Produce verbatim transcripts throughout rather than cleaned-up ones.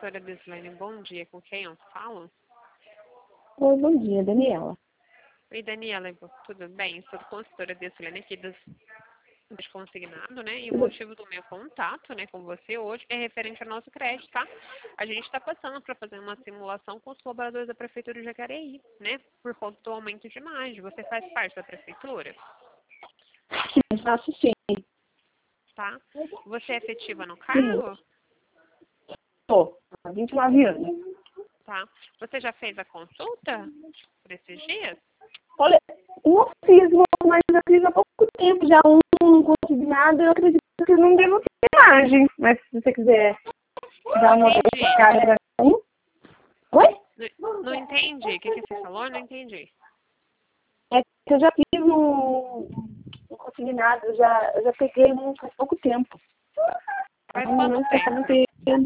consultora Deslane, bom dia. Com quem eu falo? Oi, bom dia, Daniela. Oi, Daniela, tudo bem? Sou consultora Deslane aqui dos Desconsignado, né? E o motivo do meu contato, né, com você hoje é referente ao nosso crédito, tá? A gente está passando para fazer uma simulação com os colaboradores da Prefeitura de Jacareí, né? Por conta do aumento de margem. Você faz parte da Prefeitura? Sim, faço sim. Tá? Você é efetiva no cargo? Estou, há vinte e nove anos. Tá. Você já fez a consulta por esses dias? Olha, não fiz, mas eu fiz há pouco tempo já um consignado. Eu acredito que não devo ter margem. Mas se você quiser dar uma cara para mim. Oi? Não, não entendi. O que, que você falou? Não entendi. É que eu já fiz um, um consignado, eu já, eu já peguei um há pouco tempo. Faz Um quanto mês, tempo? ter...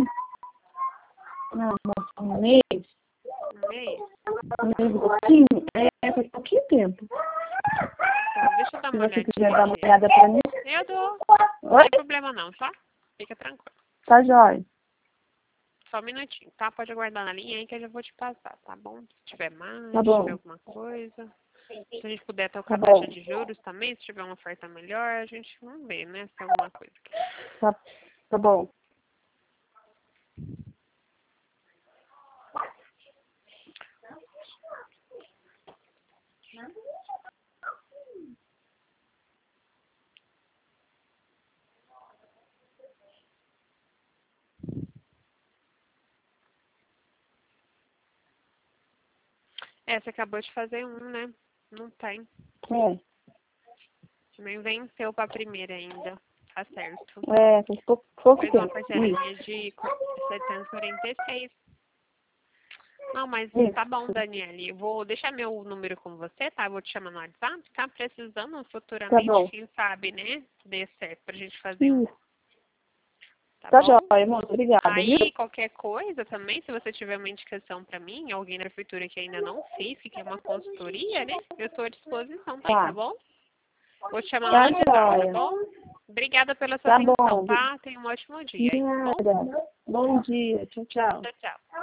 Não, um mês. Um mês? Um mês e pouquinho. É, faz pouquinho tempo. Tá, deixa eu dar Se uma você olhadinha quiser dar uma aqui. olhada pra mim. Eu dou. Não Oi? tem problema não, tá? Fica tranquilo. Tá jóia. Só um minutinho, tá? Pode aguardar na linha aí que eu já vou te passar, tá bom? Se tiver mais, Tá se bom. tiver alguma coisa. Se a gente puder tocar Tá a taxa bom. de juros também, se tiver uma oferta melhor, a gente vamos ver, né? Se é alguma coisa. Tá, tá bom. É, você acabou de fazer um, né? Não tem. É, Também venceu pra primeira ainda. Tá certo. é, faz pouco, pouco Fez uma tempo. parcelinha de setecentos e quarenta e seis. Não, mas Isso, tá bom, isso. Daniele. Eu vou deixar meu número com você, tá? Eu vou te chamar no WhatsApp. Tá precisando Tá futuramente, bom. quem sabe, né? Dê certo pra gente fazer um. Isso. Tá Tá bom? jóia, moça. Obrigada, viu? Aí, qualquer coisa também, se você tiver uma indicação pra mim, alguém da prefeitura que ainda não fez, que quer uma consultoria, né? Eu tô à disposição, tá? Tá Tá. bom? Vou te chamar Tá no WhatsApp, tá jóia. bom? Obrigada pela sua Tá atenção, bom. tá? Tenha um ótimo dia aí, tá bom? Nada. Bom dia. Tchau, tchau. Tchau, tchau.